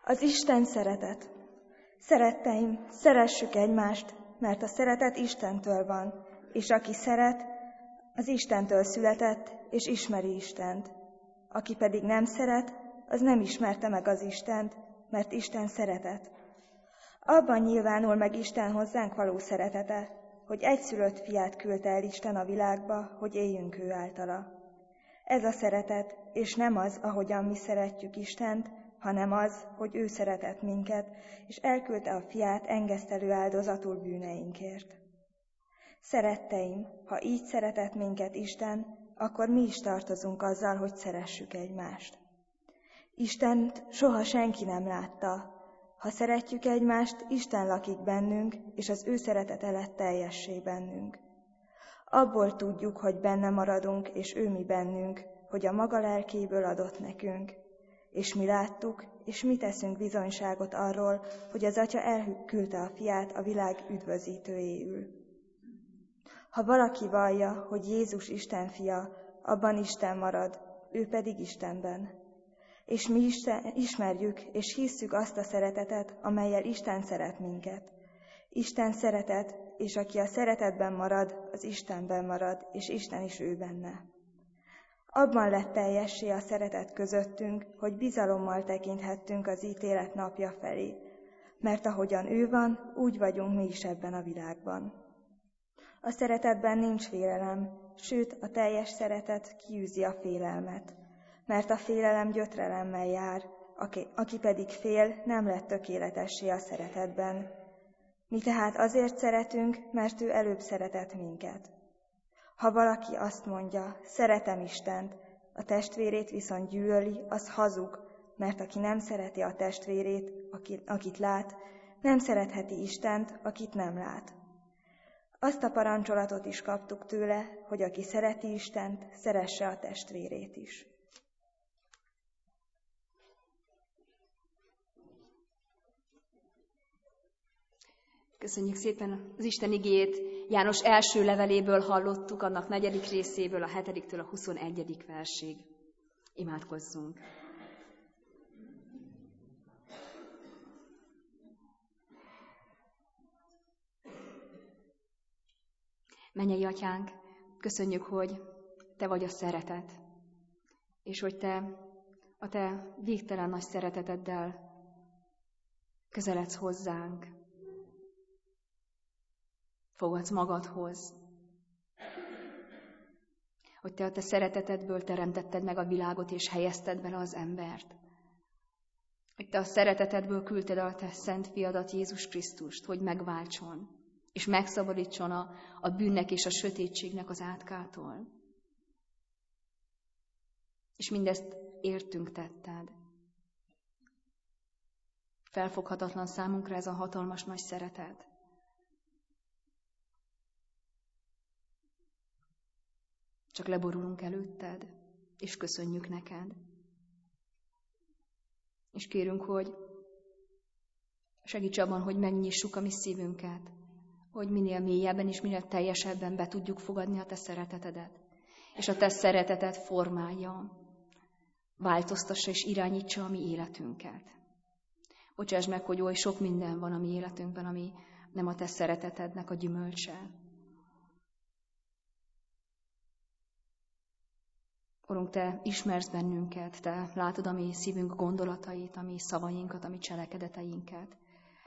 Az Isten szeretet. Szeretteim, szeressük egymást, mert a szeretet Istentől van, és aki szeret, az Istentől született, és ismeri Istent. Aki pedig nem szeret, az nem ismerte meg az Istent, mert Isten szeretet. Abban nyilvánul meg Isten hozzánk való szeretete, hogy egyszülött fiát küldte el Isten a világba, hogy éljünk ő általa. Ez a szeretet, és nem az, ahogyan mi szeretjük Istent, hanem az, hogy ő szeretett minket, és elküldte a fiát engesztelő áldozatul bűneinkért. Szeretteim, ha így szeretett minket Isten, akkor mi is tartozunk azzal, hogy szeressük egymást. Istent soha senki nem látta. Ha szeretjük egymást, Isten lakik bennünk, és az ő szeretete lett teljessé bennünk. Abból tudjuk, hogy benne maradunk, és ő mi bennünk, hogy a maga lelkéből adott nekünk. És mi láttuk, és mi teszünk bizonyságot arról, hogy az Atya elküldte a fiát a világ üdvözítőjéül. Ha valaki vallja, hogy Jézus Isten fia, abban Isten marad, ő pedig Istenben. És mi ismerjük és hisszük azt a szeretetet, amellyel Isten szeret minket. Isten szeretet, és aki a szeretetben marad, az Istenben marad, és Isten is ő benne. Abban lett teljessé a szeretet közöttünk, hogy bizalommal tekinthettünk az ítélet napja felé, mert ahogyan ő van, úgy vagyunk mi is ebben a világban. A szeretetben nincs félelem, sőt a teljes szeretet kiűzi a félelmet, mert a félelem gyötrelemmel jár, aki pedig fél, nem lett tökéletessé a szeretetben. Mi tehát azért szeretünk, mert ő előbb szeretett minket. Ha valaki azt mondja, szeretem Istent, a testvérét viszont gyűlöli, az hazug, mert aki nem szereti a testvérét, akit lát, nem szeretheti Istent, akit nem lát. Azt a parancsolatot is kaptuk tőle, hogy aki szereti Istent, szeresse a testvérét is. Köszönjük szépen az Isten igéjét. János első leveléből hallottuk, annak 4. részéből, a 7-től a 21. versig. Imádkozzunk. Mennyei Atyánk, köszönjük, hogy Te vagy a szeretet, és hogy Te a Te végtelen nagy szereteteddel közeledsz hozzánk, fogadsz magadhoz, hogy Te a Te szeretetedből teremtetted meg a világot, és helyezted bele az embert. Hogy Te a szeretetedből küldted a Te szent fiadat, Jézus Krisztust, hogy megváltson, és megszabadítson a bűnnek és a sötétségnek az átkától. És mindezt értünk tetted. Felfoghatatlan számunkra ez a hatalmas nagy szeretet. Csak leborulunk előtted, és köszönjük neked. És kérünk, hogy segíts abban, hogy megnyissuk a mi szívünket, hogy minél mélyebben és minél teljesebben be tudjuk fogadni a Te szeretetedet, és a Te szereteted formálja, változtassa és irányítsa a mi életünket. Bocsáss meg, hogy oly sok minden van a mi életünkben, ami nem a Te szeretetednek a gyümölcse. Urunk, Te ismersz bennünket, Te látod a mi szívünk gondolatait, a mi szavainkat, a mi cselekedeteinket.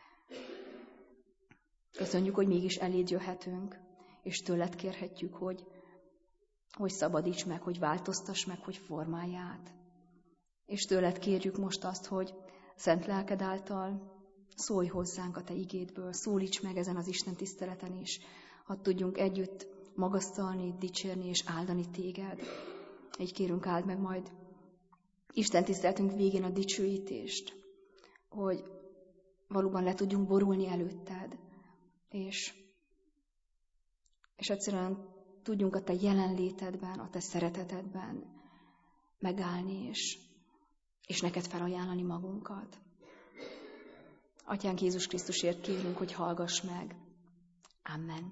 Köszönjük, hogy mégis eléd jöhetünk, és tőled kérhetjük, hogy szabadíts meg, hogy változtass meg, hogy formálj át. És tőled kérjük most azt, hogy szent lelked által szólj hozzánk a Te igédből, szólíts meg ezen az Isten tiszteleten is, hadd tudjunk együtt magasztalni, dicsérni és áldani Téged. Így kérünk, áld meg majd Isten tiszteletünk végén a dicsőítést, hogy valóban le tudjunk borulni előtted, és egyszerűen tudjunk a Te jelenlétedben, a Te szeretetedben megállni, és neked felajánlani magunkat. Atyánk, Jézus Krisztusért kérünk, hogy hallgass meg. Amen.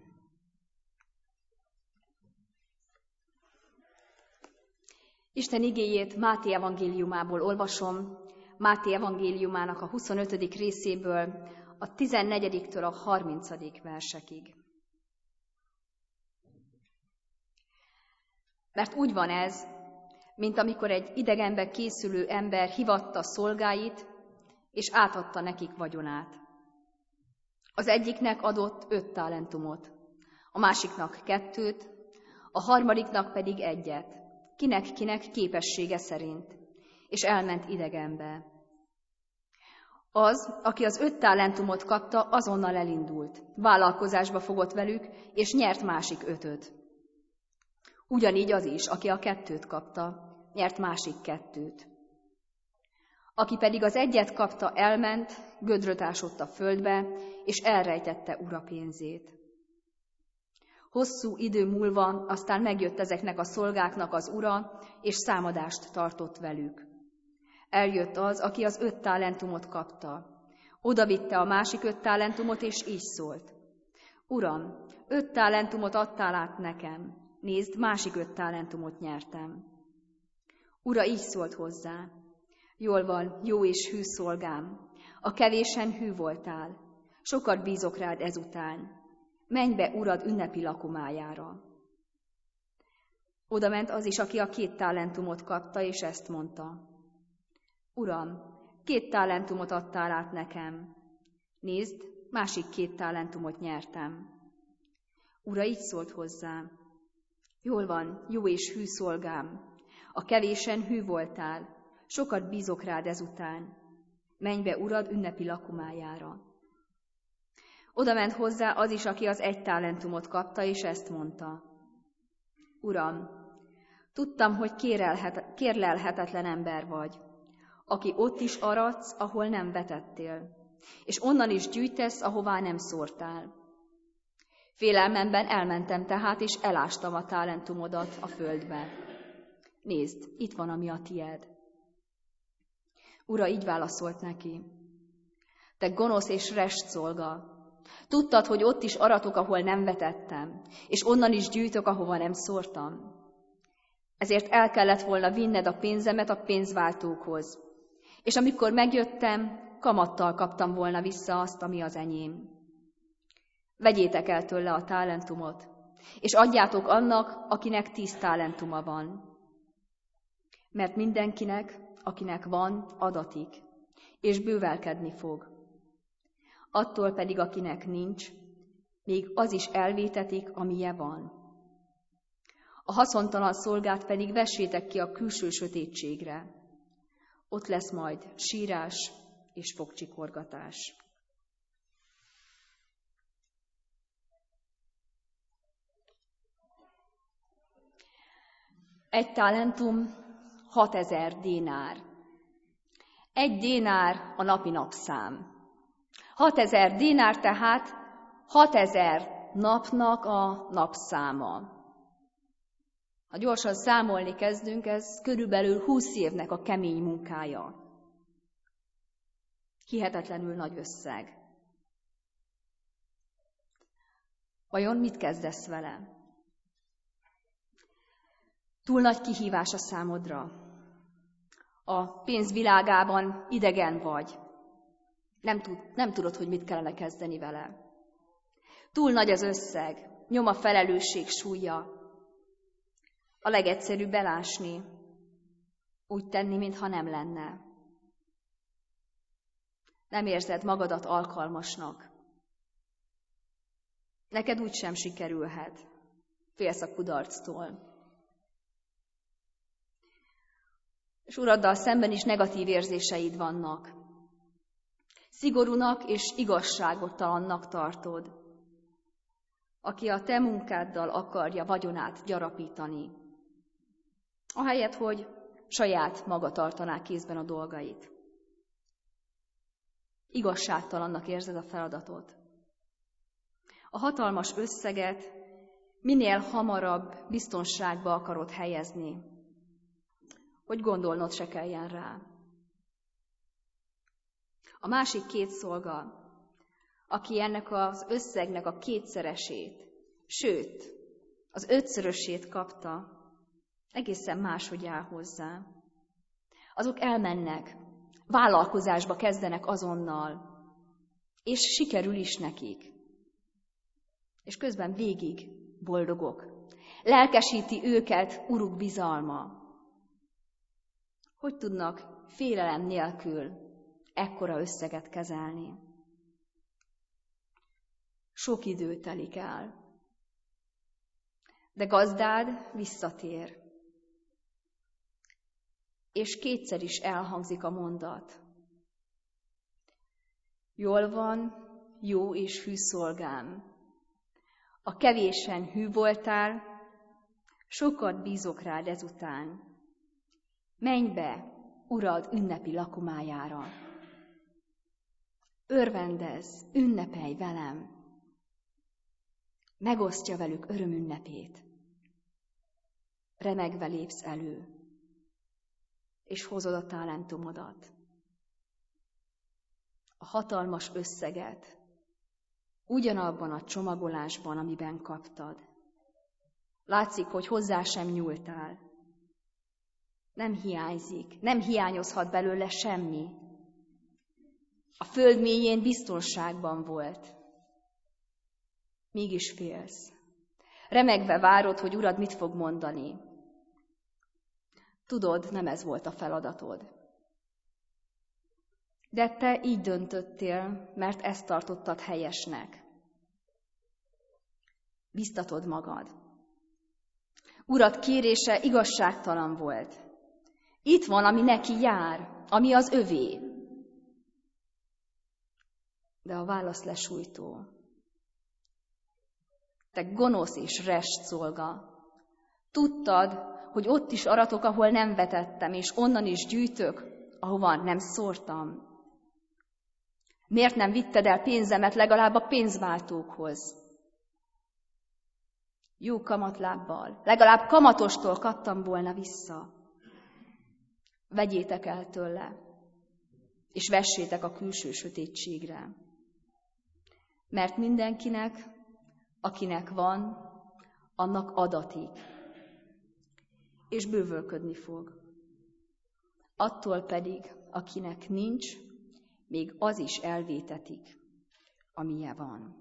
Isten igéjét Máté evangéliumából olvasom, Máté evangéliumának a 25. részéből, a 14-től a 30. versekig. Mert úgy van ez, mint amikor egy idegenbe készülő ember hívatta szolgáit, és átadta nekik vagyonát. Az egyiknek adott 5 talentumot, a másiknak 2, a harmadiknak pedig 1, kinek képessége szerint, és elment idegenbe. Az, aki az 5 talentumot kapta, azonnal elindult, vállalkozásba fogott velük, és nyert másik 5. Ugyanígy az is, aki a 2 kapta, nyert másik 2. Aki pedig az 1 kapta, elment, gödröt ásott a földbe, és elrejtette ura pénzét. Hosszú idő múlva aztán megjött ezeknek a szolgáknak az ura, és számadást tartott velük. Eljött az, aki az 5 talentumot kapta. Odavitte a másik 5 talentumot, és így szólt: Uram, 5 talentumot adtál át nekem. Nézd, másik 5 talentumot nyertem. Ura így szólt hozzá: Jól van, jó és hű szolgám. A kevésen hű voltál. Sokat bízok rád ezután. Menj be urad ünnepi lakomájára. Oda ment az is, aki a 2 talentumot kapta, és ezt mondta: Uram, 2 talentumot adtál át nekem. Nézd, másik 2 talentumot nyertem. Ura így szólt hozzá: Jól van, jó és hű szolgám. A kevésen hű voltál. Sokat bízok rád ezután. Menj be urad ünnepi lakomájára. Oda ment hozzá az is, aki az 1 talentumot kapta, és ezt mondta: Uram, tudtam, hogy kérlelhetetlen ember vagy, aki ott is aradsz, ahol nem vetettél, és onnan is gyűjtesz, ahová nem szórtál. Félelmemben elmentem tehát, és elástam a talentumodat a földbe. Nézd, itt van, ami a tied. Ura így válaszolt neki: Te gonosz és rest szolga! Tudtad, hogy ott is aratok, ahol nem vetettem, és onnan is gyűjtök, ahova nem szórtam. Ezért el kellett volna vinned a pénzemet a pénzváltókhoz, és amikor megjöttem, kamattal kaptam volna vissza azt, ami az enyém. Vegyétek el tőle a talentumot, és adjátok annak, akinek 10 talentuma van. Mert mindenkinek, akinek van, adatik, és bővelkedni fog. Attól pedig, akinek nincs, még az is elvétetik, amije van. A haszontalan szolgát pedig vessétek ki a külső sötétségre. Ott lesz majd sírás és fogcsikorgatás. Egy talentum 6000 dénár. 1 dénár a napi napszám. 6000 dénár tehát 6000 napnak a napszáma. Ha gyorsan számolni kezdünk, ez körülbelül 20 évnek a kemény munkája. Hihetetlenül nagy összeg. Vajon mit kezdesz vele? Túl nagy kihívás a számodra. A pénzvilágában idegen vagy. Nem tudod, hogy mit kellene kezdeni vele. Túl nagy az összeg, nyom a felelősség súlya. A legegyszerűbb elásni, úgy tenni, mintha nem lenne. Nem érzed magadat alkalmasnak. Neked úgysem sikerülhet. Félsz a kudarctól. És Uraddal szemben is negatív érzéseid vannak. Szigorúnak és igazságtalannak tartod, aki a te munkáddal akarja vagyonát gyarapítani, ahelyett, hogy saját maga tartaná kézben a dolgait. Igazságtalannak érzed a feladatot. A hatalmas összeget minél hamarabb biztonságba akarod helyezni, hogy gondolnod se kelljen rá. A másik 2 szolga, aki ennek az összegnek a 2-szeresét, sőt, az 5-szörösét kapta, egészen máshogy áll hozzá. Azok elmennek, vállalkozásba kezdenek azonnal, és sikerül is nekik. És közben végig boldogok. Lelkesíti őket Uruk bizalma. Hogy tudnak félelem nélkül ekkora összeget kezelni? Sok idő telik el. De gazdád visszatér. És kétszer is elhangzik a mondat. Jól van, jó és hű szolgám. A kevésen hű voltál, sokat bízok rád ezután. Menj be, Urad ünnepi lakomájára. Örvendezz, ünnepelj velem. Megosztja velük örömünnepét. Remegve lépsz elő, és hozod a talentumodat. A hatalmas összeget ugyanabban a csomagolásban, amiben kaptad. Látszik, hogy hozzá sem nyúltál. Nem hiányzik, nem hiányozhat belőle semmi. A föld mélyén biztonságban volt. Mégis félsz. Remegve várod, hogy Urad mit fog mondani. Tudod, nem ez volt a feladatod. De te így döntöttél, mert ezt tartottad helyesnek. Biztatod magad. Urad kérése igazságtalan volt. Itt van, ami neki jár, ami az övé. De a válasz lesújtó. Te gonosz és rest szolga. Tudtad, hogy ott is aratok, ahol nem vetettem, és onnan is gyűjtök, ahova nem szórtam. Miért nem vitted el pénzemet legalább a pénzváltókhoz? Jó kamatlábbal, legalább kamatostól kaptam volna vissza. Vegyétek el tőle, és vessétek a külső sötétségre. Mert mindenkinek, akinek van, annak adatik, és bővölködni fog. Attól pedig, akinek nincs, még az is elvétetik, amilyen van.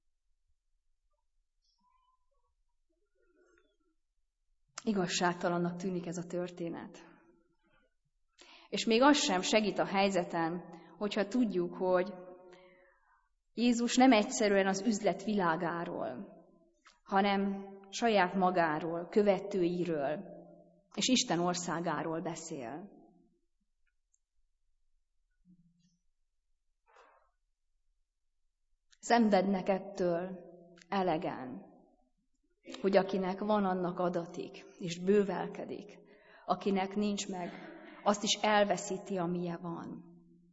Igazságtalannak tűnik ez a történet. És még az sem segít a helyzeten, hogyha tudjuk, hogy Jézus nem egyszerűen az üzlet világáról, hanem saját magáról, követőiről és Isten országáról beszél. Szenvednek ettől elegen, hogy akinek van, annak adatik, és bővelkedik. Akinek nincs meg, azt is elveszíti, amilyen van.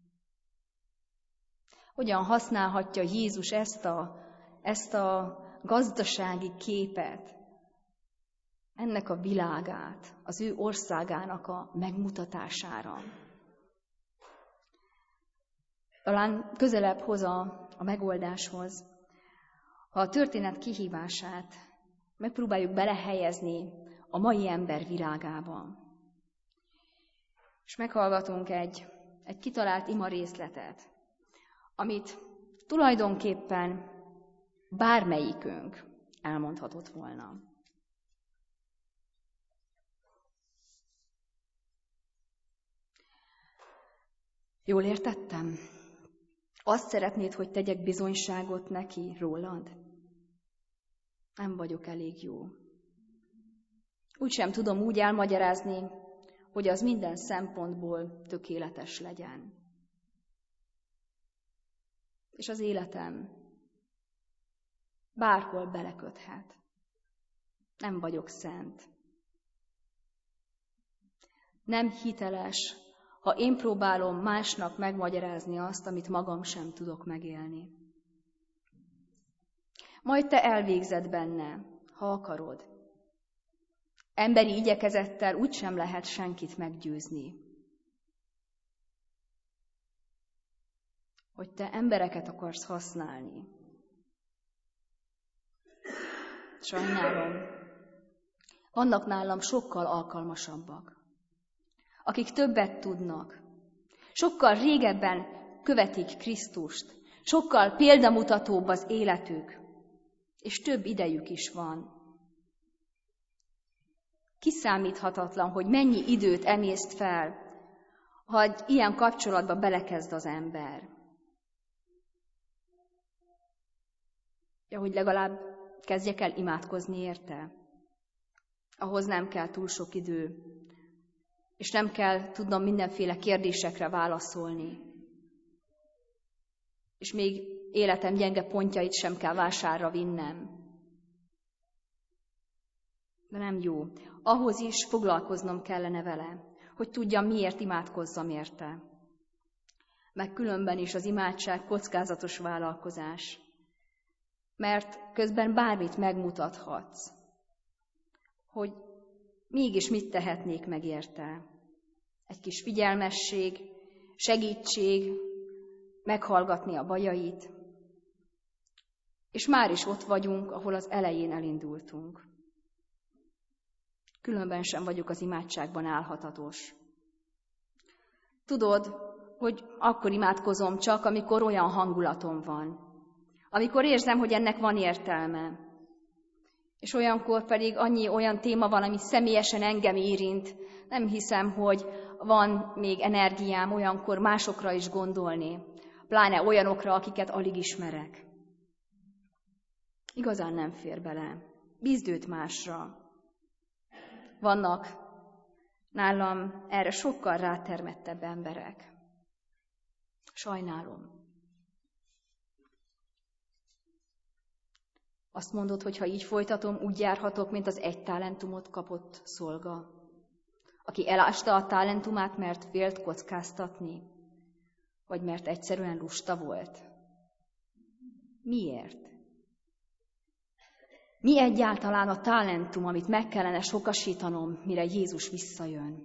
Hogyan használhatja Jézus ezt a gazdasági képet, ennek a világát, az ő országának a megmutatására? Talán közelebb hoz a megoldáshoz, ha a történet kihívását megpróbáljuk belehelyezni a mai ember világába. És meghallgatunk egy kitalált ima részletet, amit tulajdonképpen bármelyikünk elmondhatott volna. Jól értettem? Azt szeretnéd, hogy tegyek bizonyságot neki rólad? Nem vagyok elég jó. Úgysem tudom úgy elmagyarázni, hogy az minden szempontból tökéletes legyen. És az életem bárhol beleköthet. Nem vagyok szent. Nem hiteles, ha én próbálom másnak megmagyarázni azt, amit magam sem tudok megélni. Majd te elvégzed benne, ha akarod. Emberi igyekezettel úgysem lehet senkit meggyőzni. Hogy te embereket akarsz használni. Sajnálom, vannak nálam sokkal alkalmasabbak, akik többet tudnak, Sokkal régebben követik Krisztust, sokkal példamutatóbb az életük, és több idejük is van. Kiszámíthatatlan, hogy mennyi időt emészt fel, ha egy ilyen kapcsolatba belekezd az ember. Ja, hogy legalább kezdjek el imádkozni érte. Ahhoz nem kell túl sok idő, és nem kell tudnom mindenféle kérdésekre válaszolni. És még életem gyenge pontjait sem kell vásárra vinnem. De nem jó. Ahhoz is foglalkoznom kellene vele, hogy tudjam, miért imádkozzam érte. Meg különben is az imádság kockázatos vállalkozás. Mert közben bármit megmutathatsz, hogy mégis mit tehetnék meg érte. Egy kis figyelmesség, segítség, meghallgatni a bajait, és már is ott vagyunk, ahol az elején elindultunk. Különben sem vagyok az imádságban álhatatos. Tudod, hogy akkor imádkozom csak, amikor olyan hangulatom van, amikor érzem, hogy ennek van értelme. És olyankor pedig annyi olyan téma van, ami személyesen engem érint, nem hiszem, hogy van még energiám olyankor másokra is gondolni, pláne olyanokra, akiket alig ismerek. Igazán nem fér bele. Bízd őt másra. Vannak nálam erre sokkal rátermettebb emberek. Sajnálom. Azt mondod, hogy ha így folytatom, úgy járhatok, mint az 1 talentumot kapott szolga, aki elásta a talentumát, mert félt kockáztatni, vagy mert egyszerűen lusta volt. Miért? Mi egyáltalán a talentum, amit meg kellene sokasítanom, mire Jézus visszajön?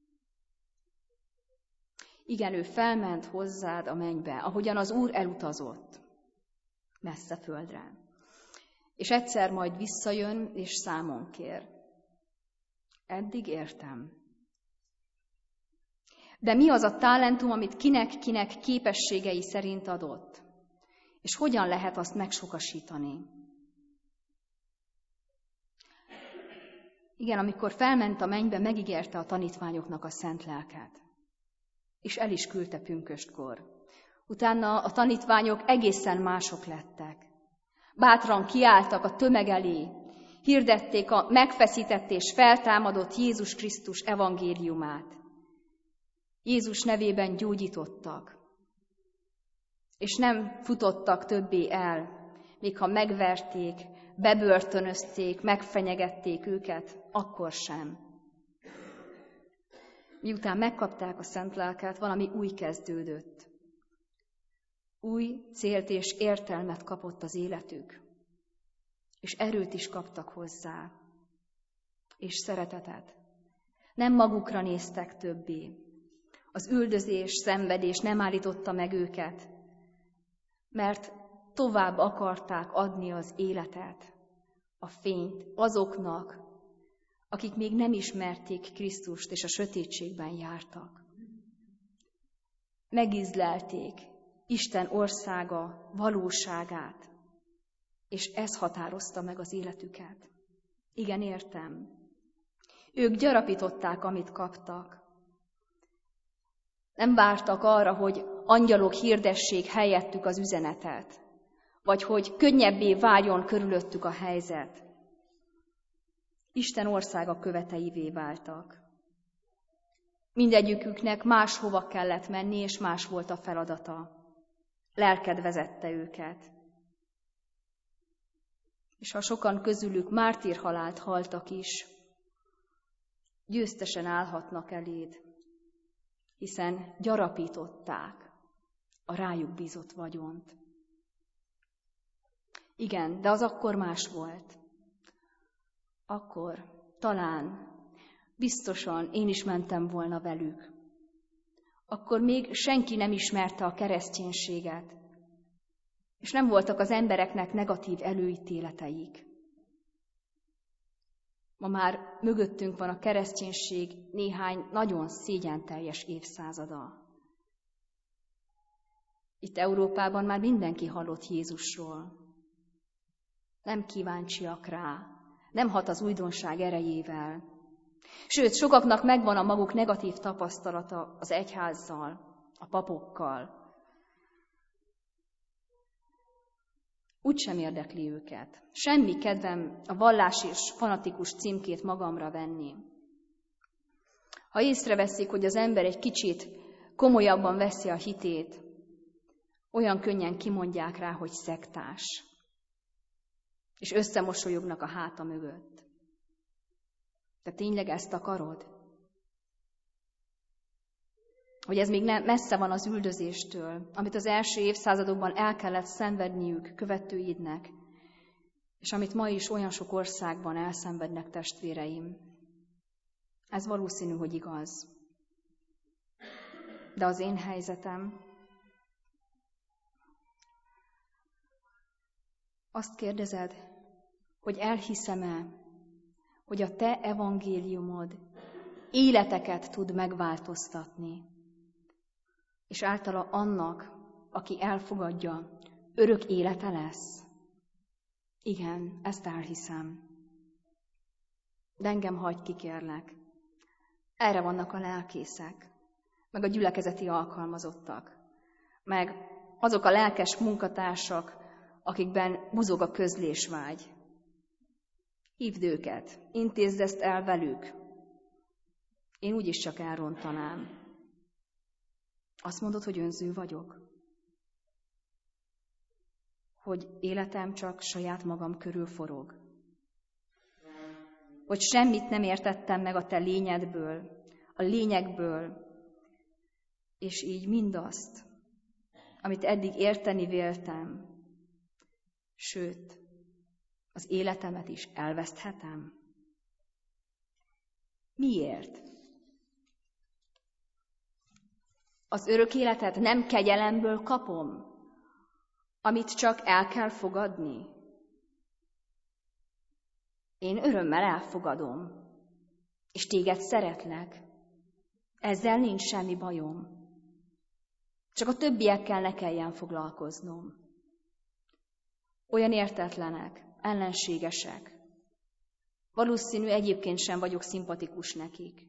Igen, ő felment hozzád a mennybe, ahogyan az Úr elutazott messze földre. És egyszer majd visszajön, és számon kér. Eddig értem. De mi az a talentum, amit kinek-kinek képességei szerint adott? És hogyan lehet azt megsokasítani? Igen, amikor felment a mennybe, megígérte a tanítványoknak a szent lelket. És el is küldte pünköstkor. Utána a tanítványok egészen mások lettek. Bátran kiálltak a tömeg elé, hirdették a megfeszített és feltámadott Jézus Krisztus evangéliumát. Jézus nevében gyógyítottak, és nem futottak többé el, még ha megverték, bebörtönözték, megfenyegették őket, akkor sem. Miután megkapták a szent lelket, valami új kezdődött. Új célt és értelmet kapott az életük, és erőt is kaptak hozzá, és szeretetet. Nem magukra néztek többé. Az üldözés, szenvedés nem állította meg őket, mert tovább akarták adni az életet, a fényt azoknak, akik még nem ismerték Krisztust, és a sötétségben jártak. Megízlelték Isten országa valóságát, és ez határozta meg az életüket. Igen, értem. Ők gyarapították, amit kaptak. Nem vártak arra, hogy angyalok hirdessék helyettük az üzenetet, vagy hogy könnyebbé váljon körülöttük a helyzet. Isten országa követeivé váltak. Mindegyiküknek máshova kellett menni, és más volt a feladata. Lelked vezette őket. És ha sokan közülük mártírhalált haltak is, győztesen állhatnak eléd, hiszen gyarapították a rájuk bízott vagyont. Igen, de az akkor más volt. Akkor talán, biztosan én is mentem volna velük. Akkor még senki nem ismerte a kereszténységet, és nem voltak az embereknek negatív előítéleteik. Ma már mögöttünk van a kereszténység néhány nagyon szégyenteljes évszázada. Itt Európában már mindenki hallott Jézusról. Nem kíváncsiak rá, nem hat az újdonság erejével. Sőt, sokaknak megvan a maguk negatív tapasztalata az egyházzal, a papokkal. Úgysem érdekli őket. Semmi kedvem a vallás és fanatikus címkét magamra venni. Ha észreveszik, hogy az ember egy kicsit komolyabban veszi a hitét, olyan könnyen kimondják rá, hogy szektás, és összemosolyognak a háta mögött. Te tényleg ezt akarod? Hogy ez még messze van az üldözéstől, amit az első évszázadokban el kellett szenvedniük követőidnek, és amit ma is olyan sok országban elszenvednek testvéreim. Ez valószínű, hogy igaz. De az én helyzetem, azt kérdezed, hogy elhiszem-e, hogy a te evangéliumod életeket tud megváltoztatni, és általa annak, aki elfogadja, örök élete lesz? Igen, ezt elhiszem. De engem hagyj ki, kérlek. Erre vannak a lelkészek, meg a gyülekezeti alkalmazottak, meg azok a lelkes munkatársak, akikben buzog a közlésvágy. Hívd őket, intézd ezt el velük. Én úgyis csak elrontanám. Azt mondod, hogy önző vagyok? Hogy életem csak saját magam körül forog? Hogy semmit nem értettem meg a te lényedből, a lényekből, és így mindazt, amit eddig érteni véltem, sőt, az életemet is elveszthetem? Miért? Az örök életet nem kegyelemből kapom, amit csak el kell fogadni? Én örömmel elfogadom, és téged szeretlek. Ezzel nincs semmi bajom. Csak a többiekkel ne kelljen foglalkoznom. Olyan értetlenek, ellenségesek. Valószínű egyébként sem vagyok szimpatikus nekik.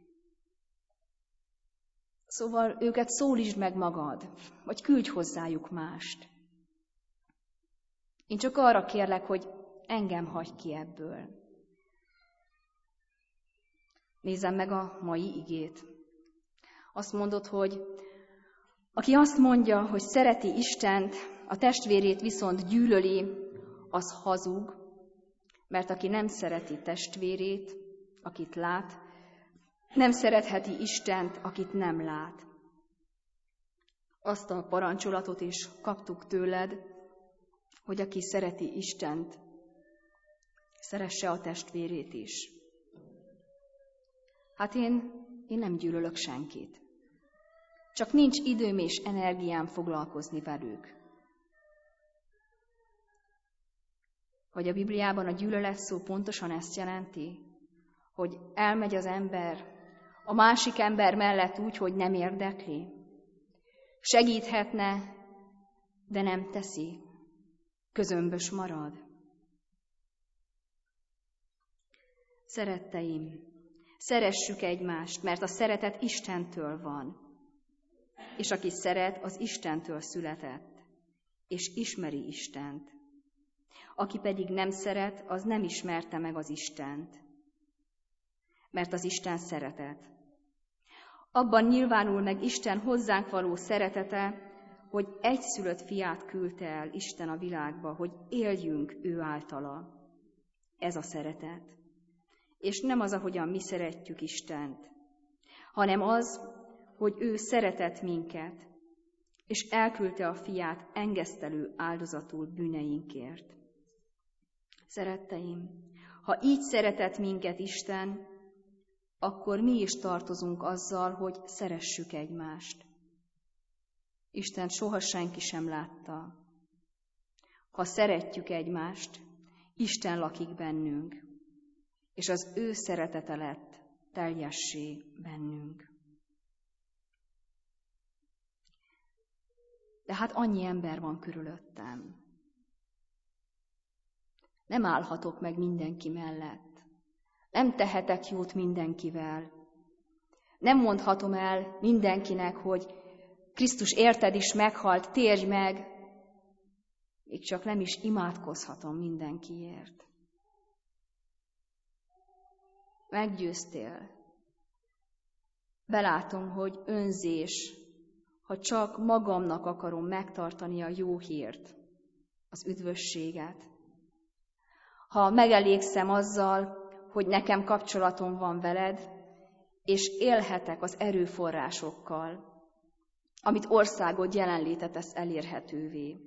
Szóval őket szólítsd meg magad, vagy küldj hozzájuk mást. Én csak arra kérlek, hogy engem hagyj ki ebből. Nézzem meg a mai igét. Azt mondod, hogy aki azt mondja, hogy szereti Istent, a testvérét viszont gyűlöli, az hazug, mert aki nem szereti testvérét, akit lát, nem szeretheti Istent, akit nem lát. Azt a parancsolatot is kaptuk tőled, hogy aki szereti Istent, szeresse a testvérét is. Hát én nem gyűlölök senkit. Csak nincs időm és energiám foglalkozni velük. Vagy a Bibliában a gyűlölet szó pontosan ezt jelenti, hogy elmegy az ember a másik ember mellett úgy, hogy nem érdekli. Segíthetne, de nem teszi. Közömbös marad. Szeretteim, szeressük egymást, mert a szeretet Istentől van, és aki szeret, az Istentől született, és ismeri Istent. Aki pedig nem szeret, az nem ismerte meg az Istent, mert az Isten szeretet. Abban nyilvánul meg Isten hozzánk való szeretete, hogy egyszülött fiát küldte el Isten a világba, hogy éljünk ő általa. Ez a szeretet. És nem az, ahogyan mi szeretjük Istent, hanem az, hogy ő szeretett minket, és elküldte a fiát engesztelő áldozatul bűneinkért. Szeretteim, ha így szeretett minket Isten, akkor mi is tartozunk azzal, hogy szeressük egymást. Isten soha senki sem látta. Ha szeretjük egymást, Isten lakik bennünk, és az ő szeretete lett teljessé bennünk. De hát annyi ember van körülöttem. Nem állhatok meg mindenki mellett. Nem tehetek jót mindenkivel. Nem mondhatom el mindenkinek, hogy Krisztus érted is meghalt, térj meg. Még csak nem is imádkozhatom mindenkiért. Meggyőztél. Belátom, hogy önzés, ha csak magamnak akarom megtartani a jó hírt, az üdvösséget. Ha megelégszem azzal, hogy nekem kapcsolatom van veled, és élhetek az erőforrásokkal, amit országod jelenléte tesz elérhetővé.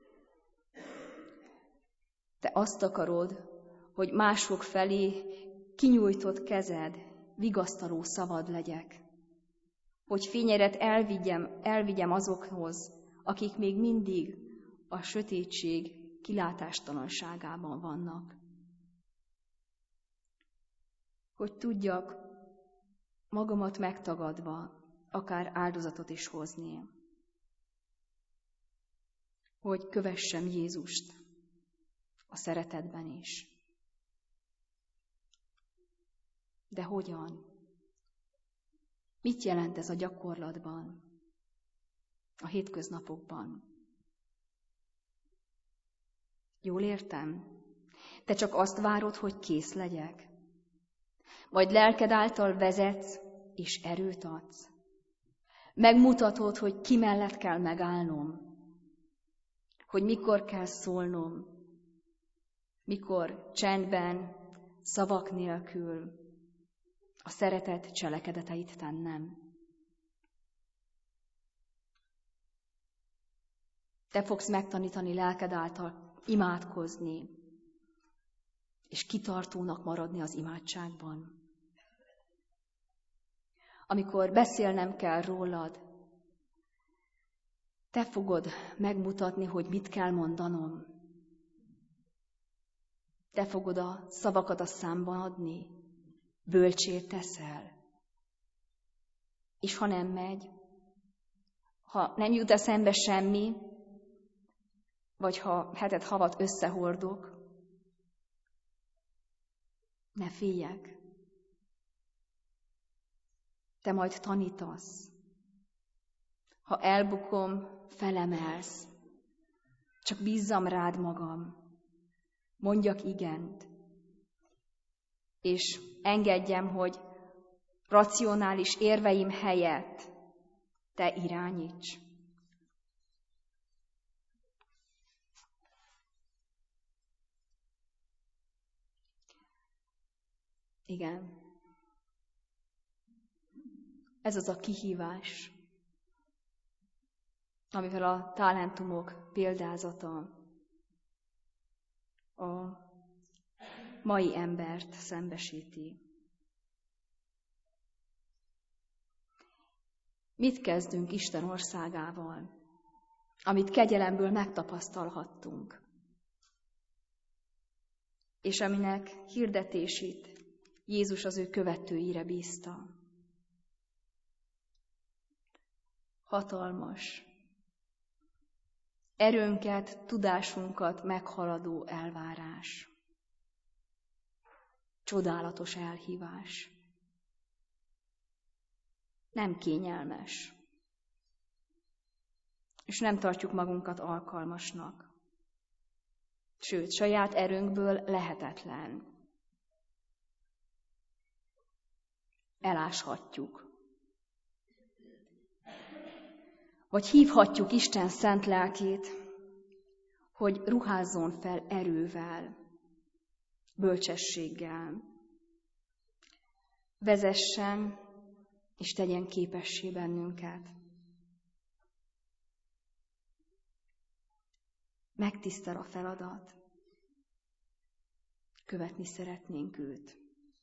Te azt akarod, hogy mások felé kinyújtott kezed, vigasztaló szavad legyek, hogy fényedet elvigyem azokhoz, akik még mindig a sötétség kilátástalanságában vannak. Hogy tudjak magamat megtagadva akár áldozatot is hozni. Hogy kövessem Jézust a szeretetben is. De hogyan? Mit jelent ez a gyakorlatban, a hétköznapokban? Jól értem? Te csak azt várod, hogy kész legyek? Vagy lelked által vezetsz és erőt adsz? Megmutatod, hogy ki mellett kell megállnom? Hogy mikor kell szólnom? Mikor csendben, szavak nélkül a szeretet cselekedeteit tennem? Te fogsz megtanítani lelked által imádkozni, és kitartónak maradni az imádságban. Amikor beszélnem kell rólad, te fogod megmutatni, hogy mit kell mondanom. Te fogod a szavakat a számban adni, bölcsét teszel. És ha nem megy, ha nem jut eszembe semmi, vagy ha hetet havat összehordok, ne féljek. Te majd tanítasz. Ha elbukom, felemelsz. Csak bízzam rád magam. Mondjak igent. És engedjem, hogy racionális érveim helyett te irányíts. Igen. Ez az a kihívás, amivel a talentumok példázata a mai embert szembesíti. Mit kezdünk Isten országával, amit kegyelemből megtapasztalhattunk, és aminek hirdetését Jézus az ő követőire bízta? Hatalmas, erőnket, tudásunkat meghaladó elvárás. Csodálatos elhívás. Nem kényelmes. És nem tartjuk magunkat alkalmasnak. Sőt, saját erőnkből lehetetlen. Eláshatjuk. Vagy hívhatjuk Isten szent lelkét, hogy ruházzon fel erővel, bölcsességgel, vezessen és tegyen képessé bennünket. Megtisztel a feladat, követni szeretnénk őt.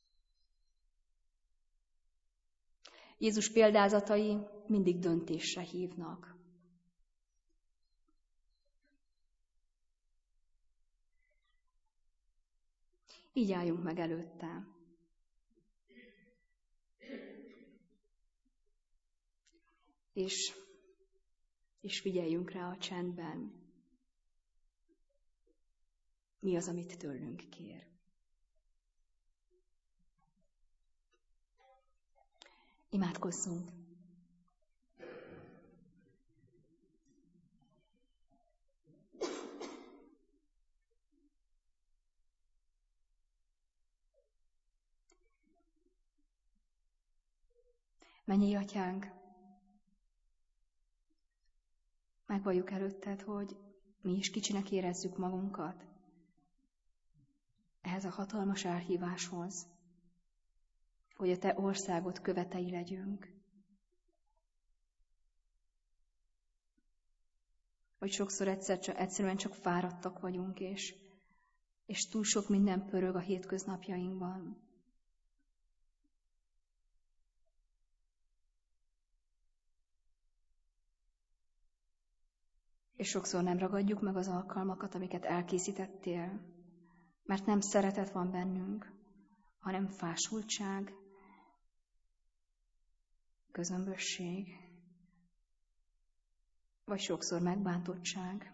Jézus példázatai mindig döntésre hívnak. Így álljunk meg előtte. és figyeljünk rá a csendben, mi az, amit tőlünk kér. Imádkozzunk! Mennyei Atyánk, megvalljuk előtted, hogy mi is kicsinek érezzük magunkat ehhez a hatalmas elhíváshoz, hogy a te országod követei legyünk. Hogy sokszor egyszerűen csak fáradtak vagyunk, és túl sok minden pörög a hétköznapjainkban. És sokszor nem ragadjuk meg az alkalmakat, amiket elkészítettél, mert nem szeretet van bennünk, hanem fásultság, közömbösség, vagy sokszor megbántottság.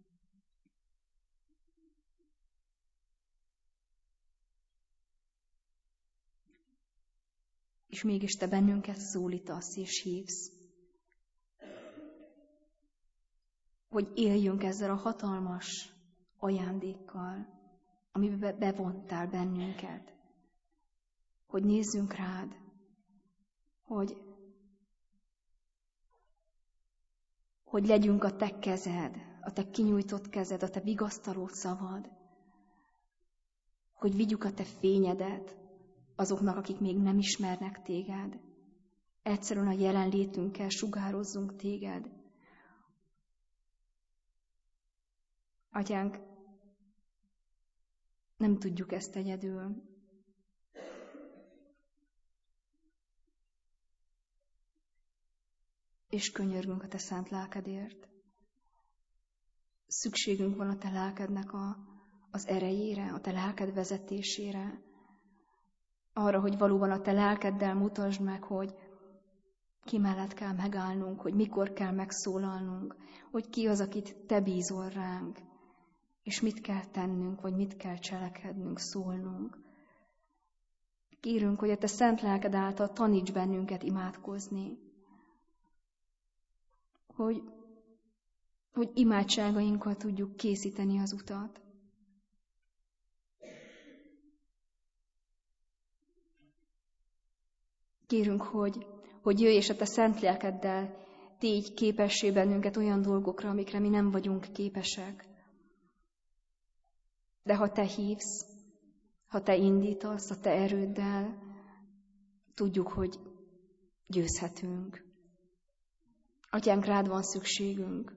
És mégis te bennünket szólítasz és hívsz, hogy éljünk ezzel a hatalmas ajándékkal, amiben bevontál bennünket, hogy nézzünk rád, hogy legyünk a te kezed, a te kinyújtott kezed, a te vigasztaló szavad, hogy vigyük a te fényedet azoknak, akik még nem ismernek téged. Egyszerűen a jelenlétünkkel sugározzunk téged. Atyánk, nem tudjuk ezt egyedül. És könyörgünk a te szent lelkedért. Szükségünk van a te lelkednek az erejére, a te lelked vezetésére, arra, hogy valóban a te lelkeddel mutasd meg, hogy ki mellett kell megállnunk, hogy mikor kell megszólalnunk, hogy ki az, akit te bízol ránk, és mit kell tennünk, vagy mit kell cselekednünk, szólnunk. Kérünk, hogy a te szent lelked által taníts bennünket imádkozni, hogy imádságainkkal tudjuk készíteni az utat. Kérünk, hogy jöjj, és a te szent lelkeddel tégy képessé bennünket olyan dolgokra, amikre mi nem vagyunk képesek. De ha te hívsz, ha te indítasz a te erőddel, tudjuk, hogy győzhetünk. Atyánk, rád van szükségünk,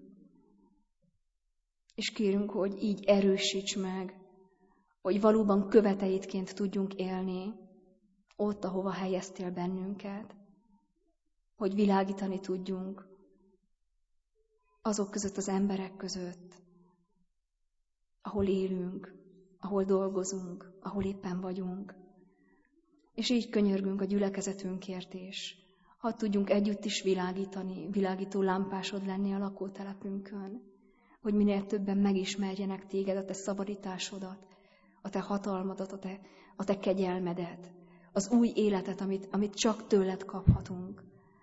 és kérünk, hogy így erősíts meg, hogy valóban követeidként tudjunk élni ott, ahova helyeztél bennünket, hogy világítani tudjunk azok között, az emberek között, ahol élünk, ahol dolgozunk, ahol éppen vagyunk. És így könyörgünk a gyülekezetünkért is. Hadd tudjunk együtt is világítani, világító lámpásod lenni a lakótelepünkön, hogy minél többen megismerjenek téged, a te szabadításodat, a te hatalmadat, a te kegyelmedet, az új életet, amit csak tőled kaphatunk.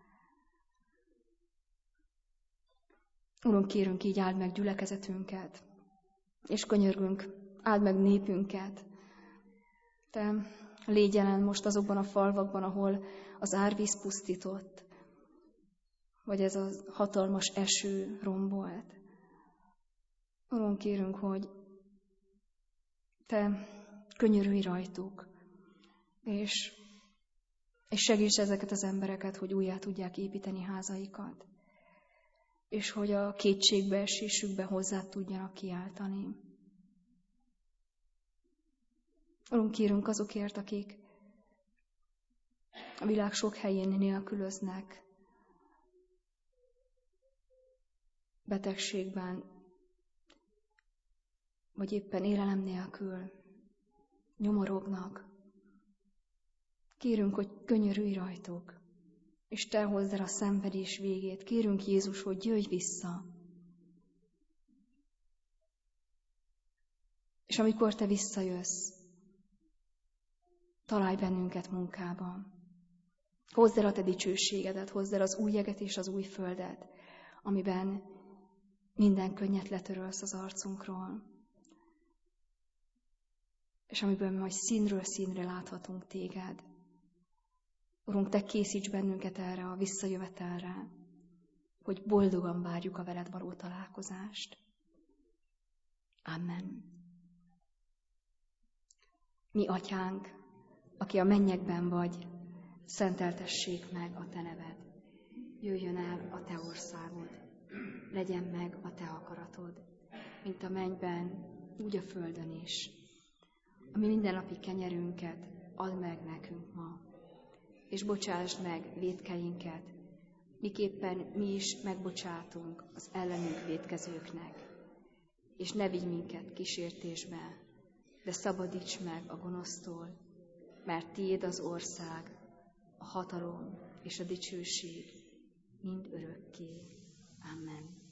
Uram, kérünk, így áld meg gyülekezetünket, és könyörgünk, áld meg népünket. Te légy jelen most azokban a falvakban, ahol az árvíz pusztított, vagy ez a hatalmas eső rombolt. Uram, kérünk, hogy te könyörülj rajtuk, és segíts ezeket az embereket, hogy újjá tudják építeni házaikat, és hogy a kétségbeesésükbe hozzá tudjanak kiáltani. Uram, kérünk azokért, akik a világ sok helyén nélkülöznek, betegségben, vagy éppen élelem nélkül nyomorognak. Kérünk, hogy könyörülj rajtuk, és Te hozd el a szenvedés végét. Kérünk, Jézus, hogy jöjj vissza. És amikor Te visszajössz, találj bennünket munkában. Hozd el a Te dicsőségedet, hozd el az új jeget és az új földet, amiben minden könnyet letörölsz az arcunkról, és amiből majd színről színre láthatunk Téged. Urunk, Te készíts bennünket erre a visszajövetelre, hogy boldogan várjuk a veled való találkozást. Amen. Mi Atyánk, aki a mennyekben vagy, szenteltessék meg a Te neved. Jöjjön el a Te országod, legyen meg a Te akaratod, mint a mennyben, úgy a földön is. A mi mindennapi kenyerünket add meg nekünk ma, és bocsásd meg vétkeinket, miképpen mi is megbocsátunk az ellenünk vétkezőknek. És ne vigy minket kísértésbe, de szabadíts meg a gonosztól, mert Tiéd az ország, a hatalom és a dicsőség mind örökké. Amen.